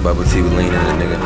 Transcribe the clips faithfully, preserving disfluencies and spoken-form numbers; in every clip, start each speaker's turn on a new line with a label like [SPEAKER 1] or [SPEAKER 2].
[SPEAKER 1] Bubble tea with lean in it, nigga.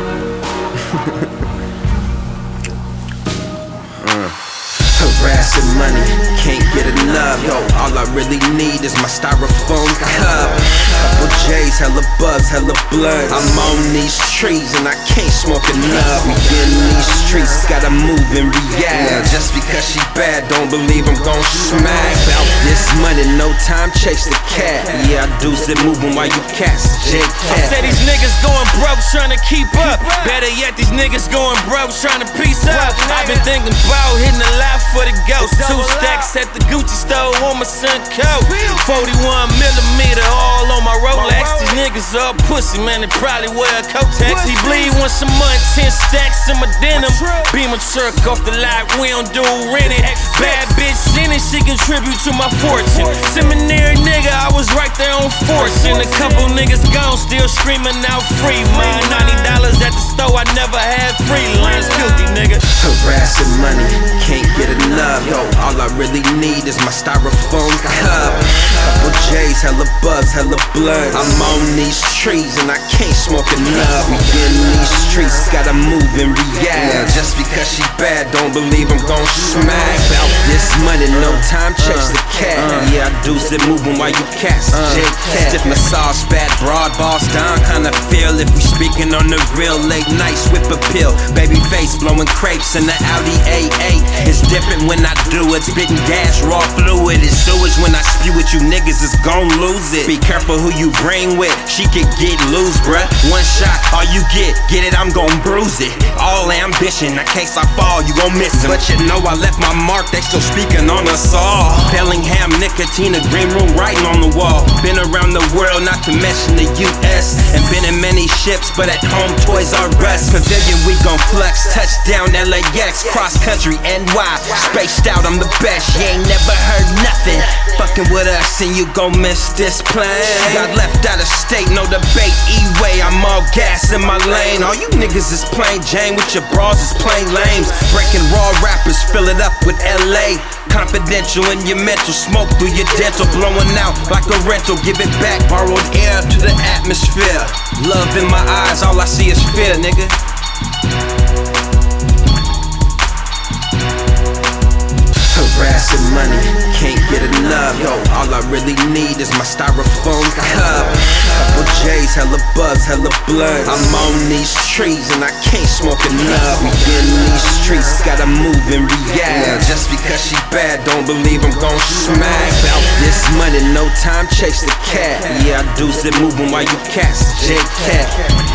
[SPEAKER 1] uh. Harassing money, can't get enough. Yo, all I really need is my styrofoam cup. Couple J's, hella buzz, hella blood. I'm on these trees and I can't smoke enough. We in these streets, gotta move and react. Just because she bad, don't believe I'm gon' smack. About this money, no time, chase the cat. Yeah, I do sit moving while you cast J Cat.
[SPEAKER 2] I say these niggas going broke, trying to keep up. Better yet, these niggas going broke, trying to piece up. I've been thinking about hitting the lot for the ghost. Two stacks at the Gucci store on my son coat. forty-one millimeter all on my Rolex. These niggas all pussy, man, they probably wear a Kotex. He bleed once a month, ten stacks in my denim. Beam a truck off the lot, we don't do renting. Bad bitch in it, she contribute to my fortune. Seminary nigga, I was right there on fortune. A couple niggas gone, still screaming out free. Mine ninety dollars at the store, I never had free lines. Filthy nigga.
[SPEAKER 1] Harassing money, can't get enough. Yo, all I really need is my styrofoam cup. Couple J's, hella buzz, hella blood. I'm on these trees and I can't smoke enough. We in these streets, gotta move and react. Just because she bad, don't believe I'm gon' smack. About this money, no time, chase the cat. Yeah, I do sit moving while you cast J Cat. Stiff massage, bad broad, boss down. Kinda feel if we speaking on the real late nights, whip a pill. Baby face blowing crepes in the Audi A eight. It's different when I do it, spitting gas, raw fluid. It's sewage when I spew it, you niggas is gon' lose it. Be careful who you bring with, she could get loose, bruh. One shot, all you get, get it, I'm gon' bruise it. All ambition, in case I fall, you gon' miss it. But you know I left my mark, they still speaking on us all. Bellingham, Nicotina, green room writing on the wall. Been around the world, not to mention the U S. And been in many ships, but at home, Toys R Us. Pavilion, we gon' flex, touchdown L A X, cross country, N Y. Spaced out, I'm the best, you ain't never heard nothing. Fucking with us and you gon' miss this plane. Got left out of state, no debate, E-way, I'm all gas in my lane. All you niggas is plain Jane, with your bras is plain lames. Breaking raw rappers, fill it up with L A. Confidential in your mental, smoke through your dental. Blowing out like a rental, give it back, borrowed air to the atmosphere. Love in my eyes, all I see is fear, nigga. Harassing money, can't get enough. Yo, all I really need is my styrofoam cup. Couple J's, hella buzz, hella blood. I'm on these trees and I can't smoke enough. We in these streets, gotta move and react. Just because she bad, don't believe I'm gon' smack. About this money, no time, chase the cat. Yeah, I do sit moving while you cast J Cat.